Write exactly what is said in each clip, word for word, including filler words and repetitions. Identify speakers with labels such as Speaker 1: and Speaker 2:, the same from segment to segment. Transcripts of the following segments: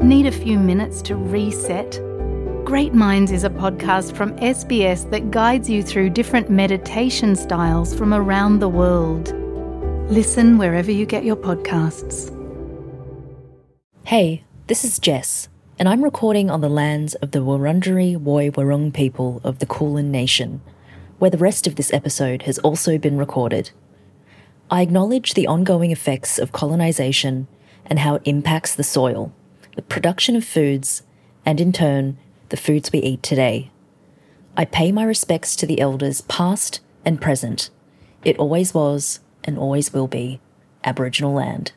Speaker 1: Need a few minutes to reset? Great Minds is a podcast from S B S that guides you through different meditation styles from around the world. Listen wherever you get your podcasts.
Speaker 2: Hey, this is Jess, and I'm recording on the lands of the Wurundjeri Woi Wurrung people of the Kulin Nation, where the rest of this episode has also been recorded. I acknowledge the ongoing effects of colonisation and how it impacts the soil, the production of foods, and in turn, the foods we eat today. I pay my respects to the elders past and present. It always was and always will be Aboriginal land.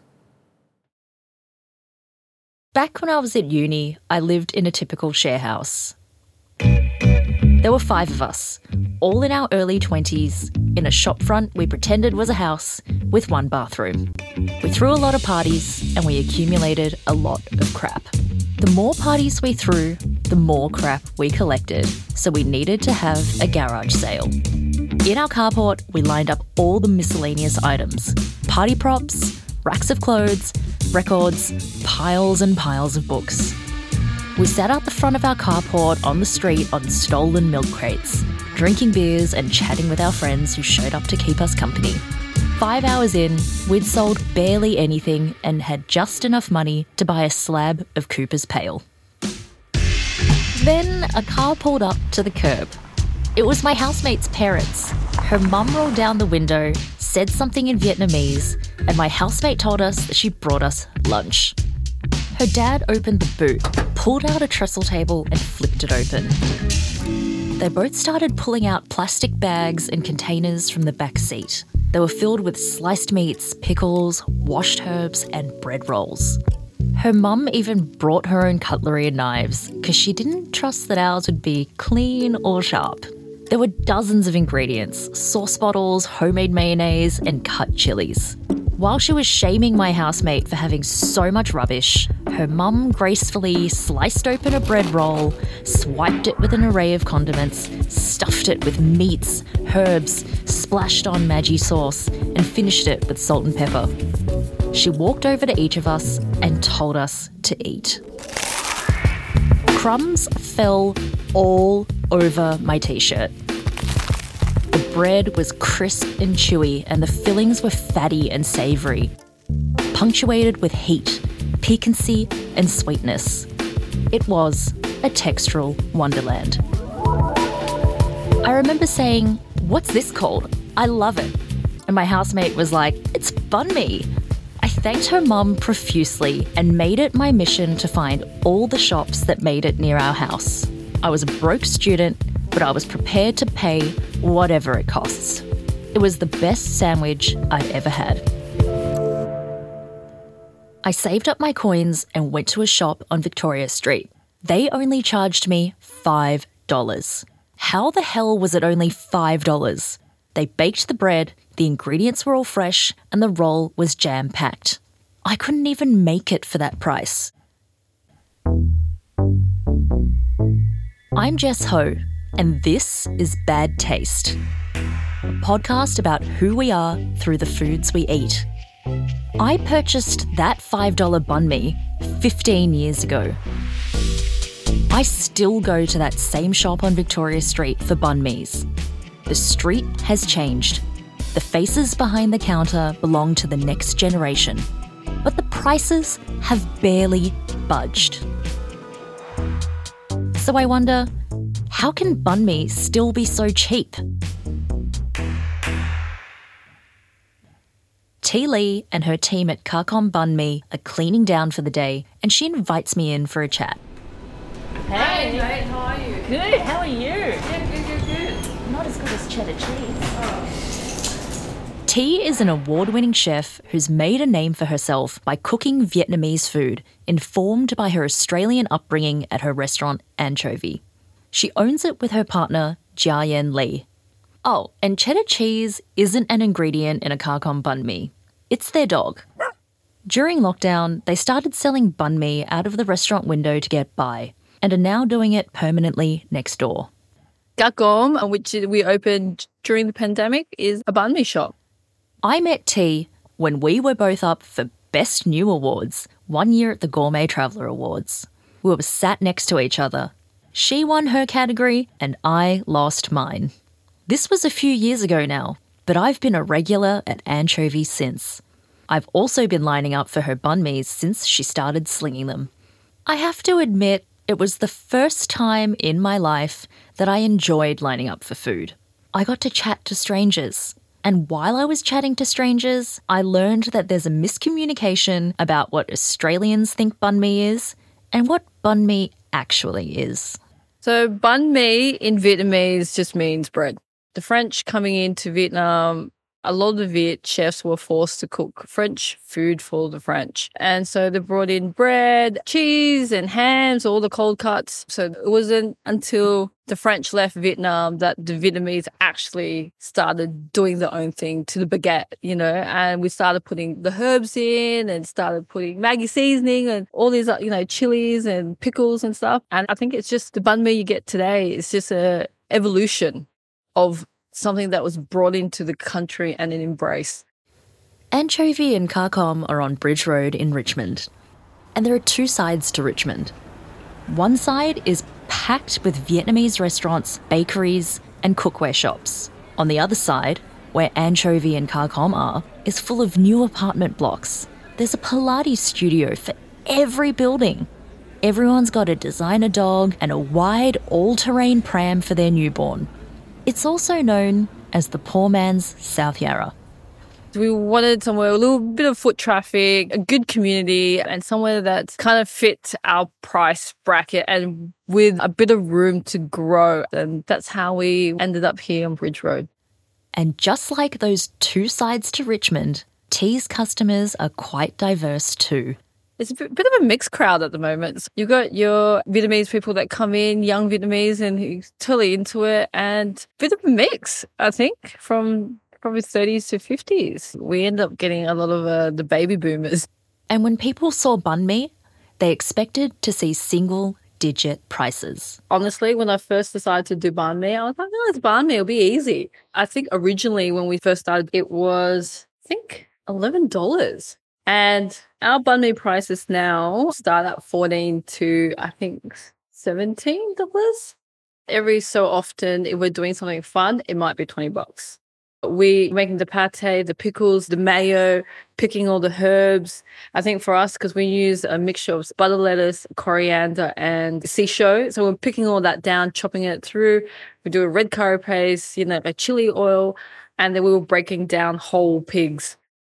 Speaker 3: Back when I was at uni, I lived in a typical share house. There were five of us, all in our early twenties, in a shopfront we pretended was a house with one bathroom. We threw a lot of parties and we accumulated a lot of crap. The more parties we threw, the more crap we collected, so we needed to have a garage sale. In our carport, we lined up all the miscellaneous items: party props, racks of clothes, records, piles and piles of books. We sat out the front of our carport on the street on stolen milk crates, drinking beers and chatting with our friends who showed up to keep us company. Five hours in, we'd sold barely anything and had just enough money to buy a slab of Cooper's Pale. Then a car pulled up to the curb. It was my housemate's parents. Her mum rolled down the window, said something in Vietnamese, and my housemate told us that she brought us lunch. Her dad opened the boot, pulled out a trestle table and flipped it open. They both started pulling out plastic bags and containers from the back seat. They were filled with sliced meats, pickles, washed herbs and bread rolls. Her mum even brought her own cutlery and knives because she didn't trust that ours would be clean or sharp. There were dozens of ingredients: sauce bottles, homemade mayonnaise and cut chilies. While she was shaming my housemate for having so much rubbish, her mum gracefully sliced open a bread roll, swiped it with an array of condiments, stuffed it with meats, herbs, splashed on Maggi sauce, and finished it with salt and pepper. She walked over to each of us and told us to eat. Crumbs fell all over my t-shirt. The bread was crisp and chewy, and the fillings were fatty and savoury, punctuated with heat, piquancy and sweetness. It was a textural wonderland. I remember saying, "What's this called? I love it." And my housemate was like, "It's banh mi." I thanked her mum profusely and made it my mission to find all the shops that made it near our house. I was a broke student, but I was prepared to pay whatever it costs. It was the best sandwich I'd ever had. I saved up my coins and went to a shop on Victoria Street. They only charged me five dollars. How the hell was it only five dollars? They baked the bread, the ingredients were all fresh, and the roll was jam-packed. I couldn't even make it for that price. I'm Jess Ho, and this is Bad Taste, a podcast about who we are through the foods we eat. I purchased that five dollar banh mi fifteen years ago. I still go to that same shop on Victoria Street for banh mis. The street has changed. The faces behind the counter belong to the next generation, but the prices have barely budged. So I wonder, how can banh mi still be so cheap? T. Lee and her team at Kakom Banh Mi are cleaning down for the day, and she invites me in for a chat.
Speaker 4: Hey, mate, how are you?
Speaker 3: Good, how are you?
Speaker 4: Yeah, good, good, good.
Speaker 3: Not as good as cheddar cheese.
Speaker 4: Oh.
Speaker 3: T is an award-winning chef who's made a name for herself by cooking Vietnamese food, informed by her Australian upbringing at her restaurant Anchovy. She owns it with her partner, Jia Yen Lee. Oh, and cheddar cheese isn't an ingredient in a Kakom banh mi. It's their dog. During lockdown, they started selling banh mi out of the restaurant window to get by, and are now doing it permanently next door.
Speaker 4: Kakom, which we opened during the pandemic, is a banh mi shop.
Speaker 3: I met T when we were both up for Best New Awards, one year at the Gourmet Traveller Awards. We were sat next to each other. She won her category and I lost mine. This was a few years ago now, but I've been a regular at Anchovy since. I've also been lining up for her banh mi's since she started slinging them. I have to admit, it was the first time in my life that I enjoyed lining up for food. I got to chat to strangers. And while I was chatting to strangers, I learned that there's a miscommunication about what Australians think banh mi is and what banh mi actually is.
Speaker 4: So banh mi in Vietnamese just means bread. The French coming into Vietnam, a lot of the Viet chefs were forced to cook French food for the French. And so they brought in bread, cheese and hams, all the cold cuts. So it wasn't until the French left Vietnam that the Vietnamese actually started doing their own thing to the baguette, you know, and we started putting the herbs in and started putting Maggi seasoning and all these, you know, chilies and pickles and stuff. And I think it's just the banh mi you get today. It's just a evolution of something that was brought into the country and an embrace.
Speaker 3: Anchovy and Car Com are on Bridge Road in Richmond. And there are two sides to Richmond. One side is packed with Vietnamese restaurants, bakeries and cookware shops. On the other side, where Anchovy and Car Com are, is full of new apartment blocks. There's a Pilates studio for every building. Everyone's got a designer dog and a wide all-terrain pram for their newborn. It's also known as the poor man's South Yarra.
Speaker 4: We wanted somewhere, a little bit of foot traffic, a good community, and somewhere that kind of fit our price bracket and with a bit of room to grow. And that's how we ended up here on Bridge Road.
Speaker 3: And just like those two sides to Richmond, Tea's customers are quite diverse too.
Speaker 4: It's a bit, bit of a mixed crowd at the moment. You've got your Vietnamese people that come in, young Vietnamese, and who's totally into it, and a bit of a mix, I think, from probably thirties to fifties. We end up getting a lot of uh, the baby boomers.
Speaker 3: And when people saw banh mi, they expected to see single-digit prices.
Speaker 4: Honestly, when I first decided to do banh mi, I was like, no, it's banh mi, it'll be easy. I think originally when we first started, it was, I think, eleven dollars. And our banh mi prices now start at fourteen to, I think, seventeen dollars. Every so often, if we're doing something fun, it might be twenty bucks. We making the pate, the pickles, the mayo, picking all the herbs. I think for us, because we use a mixture of butter lettuce, coriander, and sisho. So we're picking all that down, chopping it through. We do a red curry paste, you know, a chili oil, and then we were breaking down whole pigs.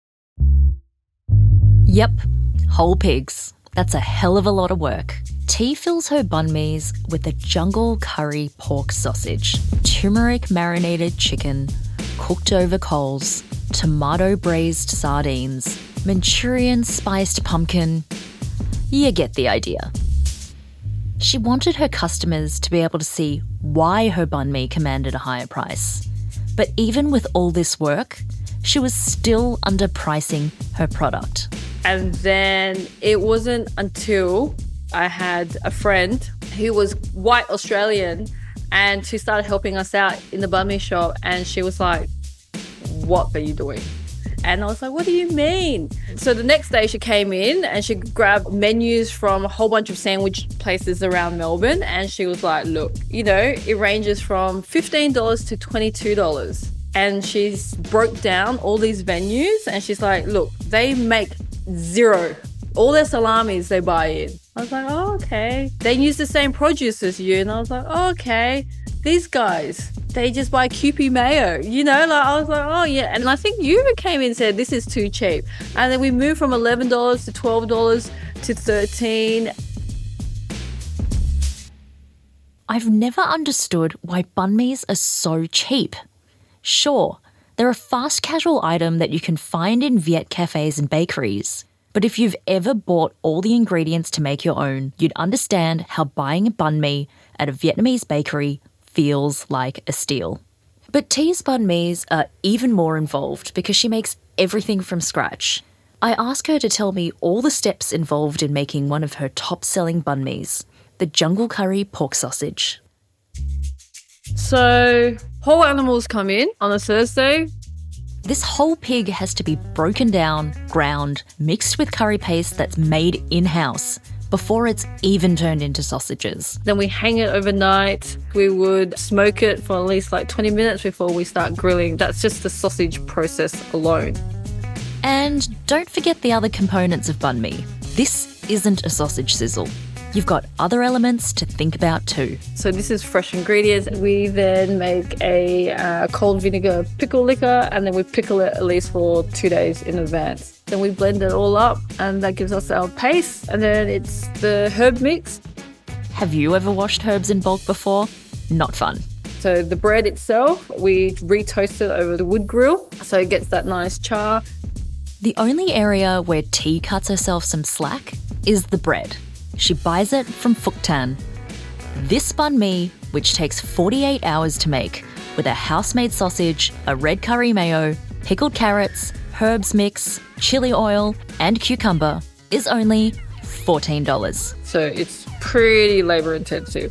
Speaker 3: Yep, whole pigs. That's a hell of a lot of work. Tea fills her banh mi's with a jungle curry pork sausage, turmeric marinated chicken, cooked over coals, tomato braised sardines, Manchurian spiced pumpkin. You get the idea. She wanted her customers to be able to see why her banh mi commanded a higher price. But even with all this work, she was still underpricing her product.
Speaker 4: And then it wasn't until I had a friend who was white Australian and she started helping us out in the banh mi shop, and she was like, what are you doing? And I was like, what do you mean? So the next day she came in and she grabbed menus from a whole bunch of sandwich places around Melbourne, and she was like, look, you know, it ranges from fifteen dollars to twenty-two dollars. And she's broke down all these venues and she's like, look, they make zero. All their salamis they buy in. I was like, oh, okay. They use the same produce as you. And I was like, oh, okay. These guys, they just buy Kewpie mayo. You know, like I was like, oh, yeah. And I think you came in and said, this is too cheap. And then we moved from eleven dollars to twelve dollars to thirteen dollars.
Speaker 3: I've never understood why banh mi's are so cheap. Sure, they're a fast casual item that you can find in Viet cafes and bakeries. But if you've ever bought all the ingredients to make your own, you'd understand how buying a banh mi at a Vietnamese bakery feels like a steal. But Tea's banh mi's are even more involved because she makes everything from scratch. I ask her to tell me all the steps involved in making one of her top-selling banh mi's, the jungle curry pork sausage.
Speaker 4: So whole animals come in on a Thursday.
Speaker 3: This whole pig has to be broken down, ground, mixed with curry paste that's made in-house before it's even turned into sausages.
Speaker 4: Then we hang it overnight. We would smoke it for at least like twenty minutes before we start grilling. That's just the sausage process alone.
Speaker 3: And don't forget the other components of banh mi. This isn't a sausage sizzle. You've got other elements to think about too.
Speaker 4: So this is fresh ingredients. We then make a uh, cold vinegar pickle liquor, and then we pickle it at least for two days in advance. Then we blend it all up, and that gives us our paste. And then it's the herb mix.
Speaker 3: Have you ever washed herbs in bulk before? Not fun.
Speaker 4: So the bread itself, we re-toast it over the wood grill, so it gets that nice char.
Speaker 3: The only area where T cuts herself some slack is the bread. She buys it from Phuc Tan. This banh mi, which takes forty-eight hours to make, with a house-made sausage, a red curry mayo, pickled carrots, herbs mix, chili oil, and cucumber, is only fourteen dollars.
Speaker 4: So it's pretty labour intensive.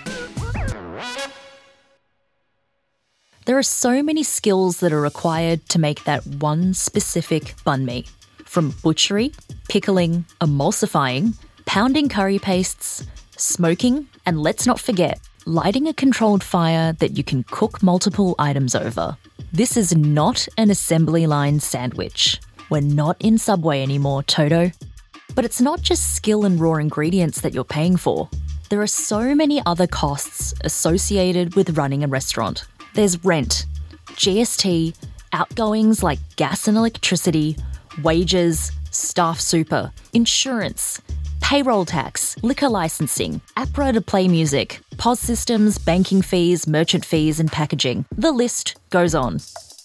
Speaker 3: There are so many skills that are required to make that one specific banh mi. From butchery, pickling, emulsifying, pounding curry pastes, smoking, and let's not forget, lighting a controlled fire that you can cook multiple items over. This is not an assembly line sandwich. We're not in Subway anymore, Toto. But it's not just skill and raw ingredients that you're paying for. There are so many other costs associated with running a restaurant. There's rent, G S T, outgoings like gas and electricity, wages, staff super, insurance, payroll tax, liquor licensing, APRA to play music, P O S systems, banking fees, merchant fees, and packaging. The list goes on.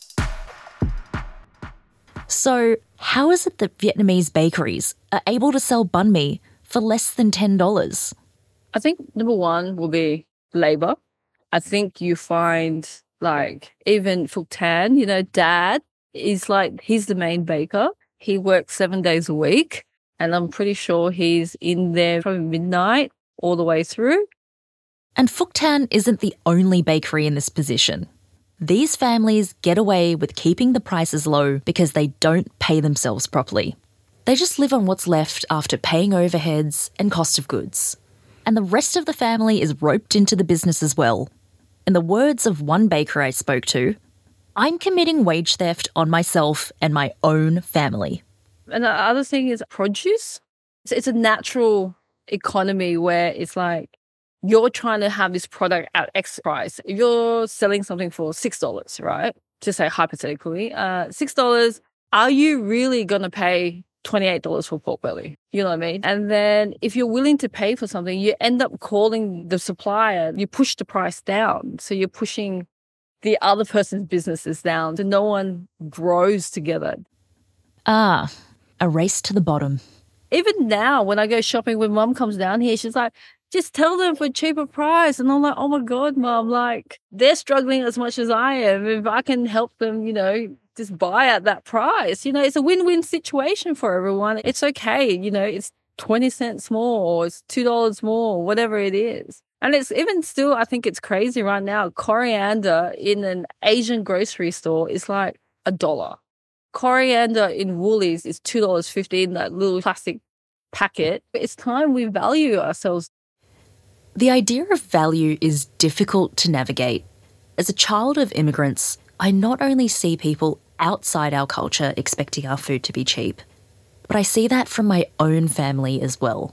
Speaker 3: So, how is it that Vietnamese bakeries are able to sell banh mi for less than ten dollars?
Speaker 4: I think number one will be labour. I think you find like even Phuc Tan, you know, dad is like, he's the main baker. He works seven days a week. And I'm pretty sure he's in there from midnight all the way through.
Speaker 3: And Phuc Tan isn't the only bakery in this position. These families get away with keeping the prices low because they don't pay themselves properly. They just live on what's left after paying overheads and cost of goods. And the rest of the family is roped into the business as well. In the words of one baker I spoke to, "I'm committing wage theft on myself and my own family."
Speaker 4: And the other thing is produce. It's a natural economy where it's like you're trying to have this product at X price. If you're selling something for six dollars, right? Just say hypothetically, uh, six dollars, are you really going to pay twenty-eight dollars for pork belly? You know what I mean? And then if you're willing to pay for something, you end up calling the supplier. You push the price down. So you're pushing the other person's businesses down. So no one grows together.
Speaker 3: Ah, a race to the bottom.
Speaker 4: Even now, when I go shopping, when mum comes down here, she's like, just tell them for a cheaper price. And I'm like, oh my God, mum, like they're struggling as much as I am. If I can help them, you know, just buy at that price, you know, it's a win-win situation for everyone. It's okay. You know, it's twenty cents more or it's two dollars more, whatever it is. And it's even still, I think it's crazy right now. Coriander in an Asian grocery store is like a dollar. Coriander in Woolies is two dollars fifty in that little plastic packet. It's time we value ourselves.
Speaker 3: The idea of value is difficult to navigate. As a child of immigrants, I not only see people outside our culture expecting our food to be cheap, but I see that from my own family as well.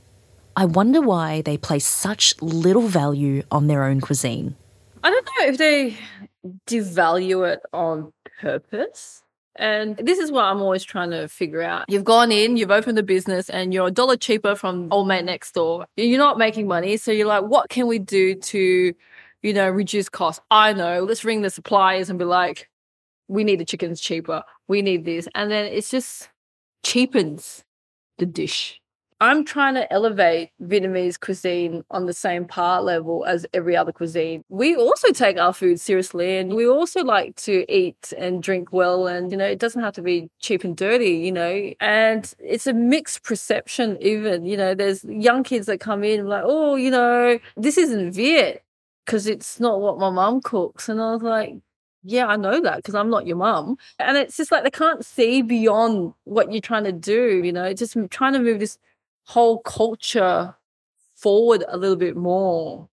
Speaker 3: I wonder why they place such little value on their own cuisine.
Speaker 4: I don't know if they devalue it on purpose. And this is what I'm always trying to figure out. You've gone in, you've opened a business, and you're a dollar cheaper from old mate next door. You're not making money. So you're like, what can we do to, you know, reduce costs? I know, let's ring the suppliers and be like, we need the chickens cheaper. We need this. And then it's just cheapens the dish. I'm trying to elevate Vietnamese cuisine on the same par level as every other cuisine. We also take our food seriously, and we also like to eat and drink well, and, you know, it doesn't have to be cheap and dirty, you know, and it's a mixed perception even, you know, there's young kids that come in like, oh, you know, this isn't Viet because it's not what my mum cooks. And I was like, yeah, I know that because I'm not your mum. And it's just like they can't see beyond what you're trying to do, you know, just trying to move this whole culture forward a little bit more.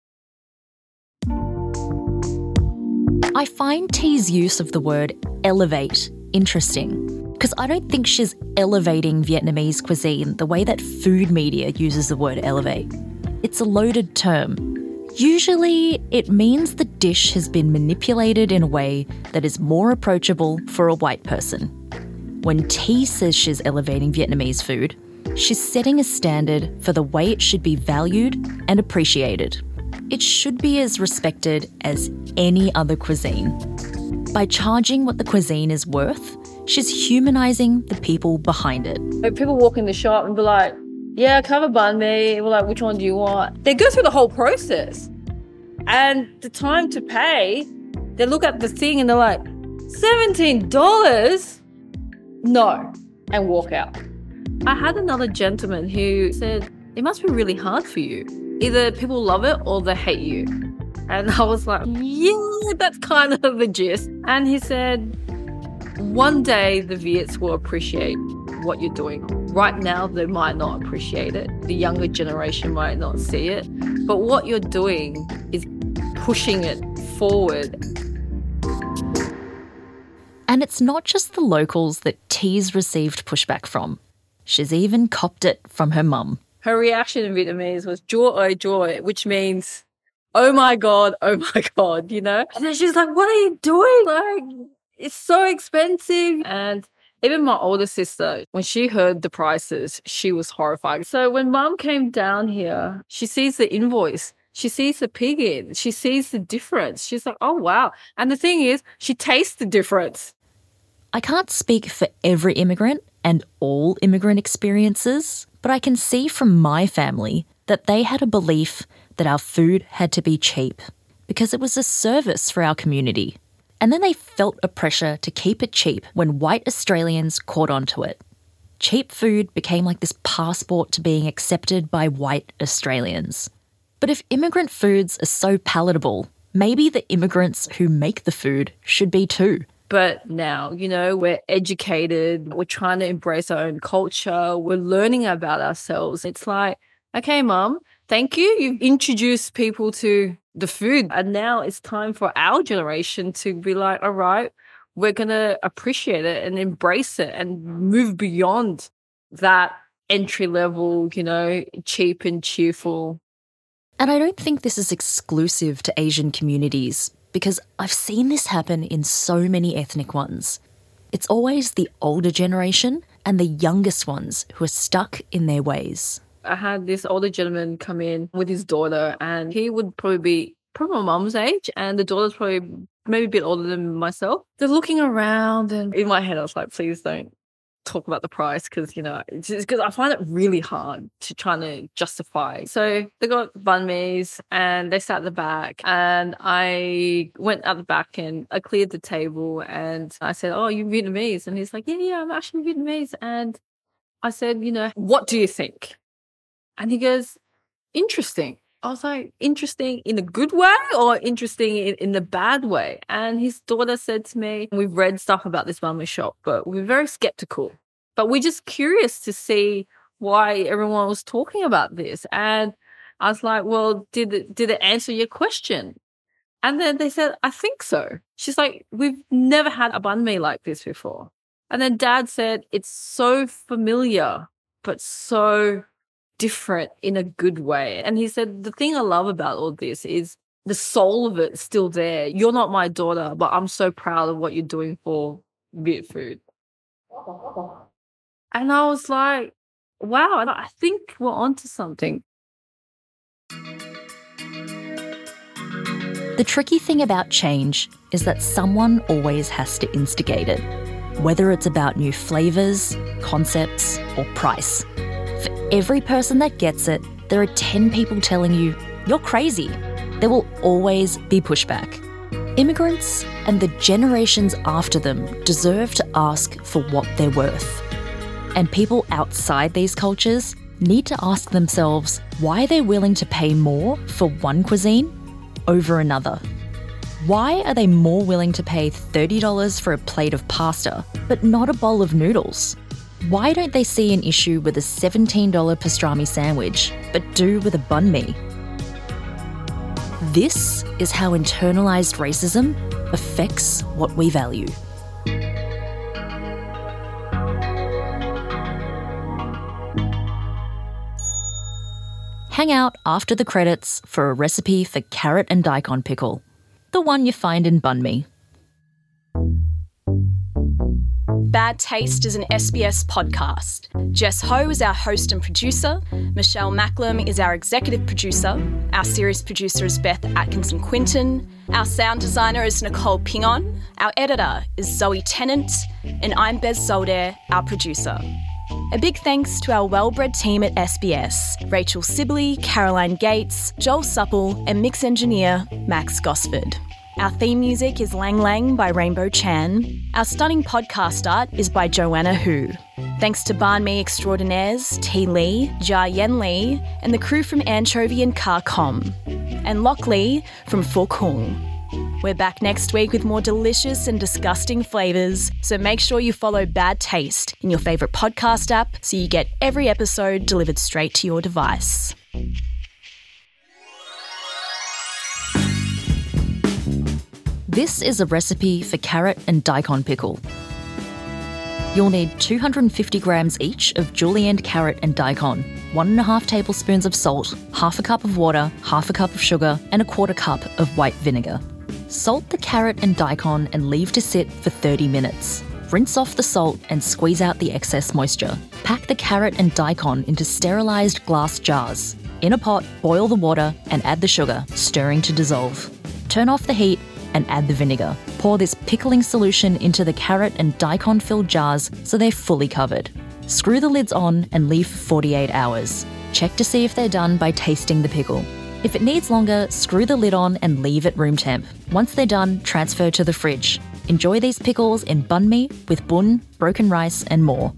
Speaker 3: I find T's use of the word elevate interesting because I don't think she's elevating Vietnamese cuisine the way that food media uses the word elevate. It's a loaded term. Usually, it means the dish has been manipulated in a way that is more approachable for a white person. When T says she's elevating Vietnamese food, she's setting a standard for the way it should be valued and appreciated. It should be as respected as any other cuisine. By charging what the cuisine is worth, she's humanising the people behind it.
Speaker 4: People walk in the shop and be like, yeah, cover banh mi. We're like, which one do you want? They go through the whole process. And the time to pay, they look at the thing and they're like, seventeen dollars? No. And walk out. I had another gentleman who said, it must be really hard for you. Either people love it or they hate you. And I was like, yeah, that's kind of the gist. And he said, one day the Viets will appreciate what you're doing. Right now, they might not appreciate it. The younger generation might not see it. But what you're doing is pushing it forward.
Speaker 3: And it's not just the locals that T's received pushback from. She's even copped it from her mum.
Speaker 4: Her reaction in Vietnamese was "joy ơi joy," which means, oh my God, oh my God, you know? And then she's like, what are you doing? Like, it's so expensive. And even my older sister, when she heard the prices, she was horrified. So when mum came down here, she sees the invoice. She sees the pig in. She sees the difference. She's like, oh, wow. And the thing is, she tastes the difference.
Speaker 3: I can't speak for every immigrant and all immigrant experiences, but I can see from my family that they had a belief that our food had to be cheap because it was a service for our community. And then they felt a pressure to keep it cheap when white Australians caught on to it. Cheap food became like this passport to being accepted by white Australians. But if immigrant foods are so palatable, maybe the immigrants who make the food should be too.
Speaker 4: But now, you know, we're educated, we're trying to embrace our own culture, we're learning about ourselves. It's like, okay, Mum, thank you. You've introduced people to the food. And now it's time for our generation to be like, all right, we're going to appreciate it and embrace it and move beyond that entry level, you know, cheap and cheerful.
Speaker 3: And I don't think this is exclusive to Asian communities because I've seen this happen in so many ethnic ones. It's always the older generation and the youngest ones who are stuck in their ways.
Speaker 4: I had this older gentleman come in with his daughter and he would probably be probably my mum's age and the daughter's probably maybe a bit older than myself. They're looking around and in my head I was like, please don't talk about the price because, you know, because I find it really hard to try to justify. So they got banh mi's and they sat at the back and I went at the back and I cleared the table and I said, oh, you Vietnamese? And he's like, yeah, yeah, I'm actually Vietnamese. And I said, you know, what do you think? And he goes, interesting. I was like, interesting in a good way or interesting in, in the bad way? And his daughter said to me, we've read stuff about this banh mi shop, but we're very skeptical. But we're just curious to see why everyone was talking about this. And I was like, well, did it, did it answer your question? And then they said, I think so. She's like, we've never had a banh mi like this before. And then Dad said, it's so familiar, but so different in a good way. And he said, the thing I love about all this is the soul of it is still there. You're not my daughter, but I'm so proud of what you're doing for Viet food. And I was like, wow, I think we're onto something.
Speaker 3: The tricky thing about change is that someone always has to instigate it, whether it's about new flavours, concepts, or price. For every person that gets it, there are ten people telling you, you're crazy. There will always be pushback. Immigrants and the generations after them deserve to ask for what they're worth. And people outside these cultures need to ask themselves why they're willing to pay more for one cuisine over another. Why are they more willing to pay thirty dollars for a plate of pasta, but not a bowl of noodles? Why don't they see an issue with a seventeen dollars pastrami sandwich, but do with a banh mi? This is how internalised racism affects what we value. Hang out after the credits for a recipe for carrot and daikon pickle, the one you find in banh mi.
Speaker 5: Bad Taste is an S B S podcast. Jess Ho is our host and producer. Michelle Macklem is our executive producer. Our series producer is Beth Atkinson-Quinton. Our sound designer is Nicole Pingon. Our editor is Zoe Tennant. And I'm Bez Zolder, our producer. A big thanks to our well-bred team at S B S, Rachel Sibley, Caroline Gates, Joel Supple and mix engineer Max Gosford. Our theme music is Lang Lang by Rainbow Chan. Our stunning podcast art is by Joanna Hu. Thanks to Banh Mi extraordinaires T Lee, Jia Yen Lee and the crew from Anchovy and Car Com. And Lok Lee from Pho Kung. We're back next week with more delicious and disgusting flavours, so make sure you follow Bad Taste in your favourite podcast app so you get every episode delivered straight to your device.
Speaker 3: This is a recipe for carrot and daikon pickle. You'll need two hundred fifty grams each of julienned carrot and daikon, one and a half tablespoons of salt, half a cup of water, half a cup of sugar, and a quarter cup of white vinegar. Salt the carrot and daikon and leave to sit for thirty minutes. Rinse off the salt and squeeze out the excess moisture. Pack the carrot and daikon into sterilised glass jars. In a pot, boil the water and add the sugar, stirring to dissolve. Turn off the heat and add the vinegar. Pour this pickling solution into the carrot and daikon-filled jars so they're fully covered. Screw the lids on and leave for forty-eight hours. Check to see if they're done by tasting the pickle. If it needs longer, screw the lid on and leave at room temp. Once they're done, transfer to the fridge. Enjoy these pickles in banh mi with bun, broken rice and more.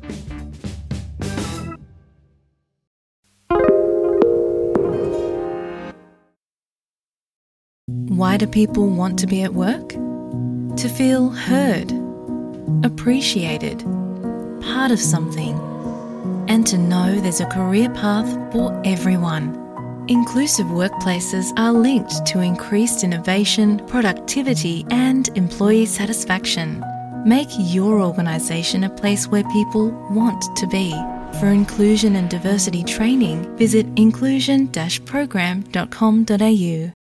Speaker 1: Why do people want to be at work? To feel heard, appreciated, part of something, and to know there's a career path for everyone. Inclusive workplaces are linked to increased innovation, productivity, and employee satisfaction. Make your organisation a place where people want to be. For inclusion and diversity training, visit inclusion dash program dot com dot a u.